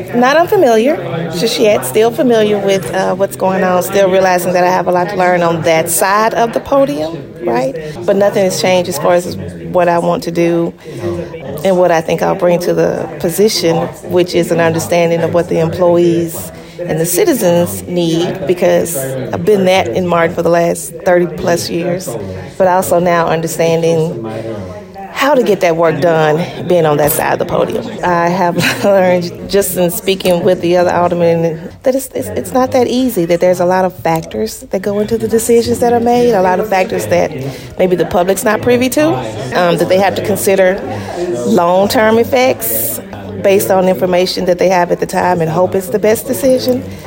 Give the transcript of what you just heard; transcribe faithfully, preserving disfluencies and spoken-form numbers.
Not unfamiliar, just yet. Still familiar with uh, what's going on. Still realizing that I have a lot to learn on that side of the podium, right? But nothing has changed as far as what I want to do and what I think I'll bring to the position, which is an understanding of what the employees and the citizens need, because I've been that in Martin for the last thirty plus years, but also now understanding how to get that work done being on that side of the podium. I have learned just in speaking with the other aldermen that it's, it's, it's not that easy, that there's a lot of factors that go into the decisions that are made, a lot of factors that maybe the public's not privy to, um, that they have to consider long-term effects based on information that they have at the time and hope it's the best decision.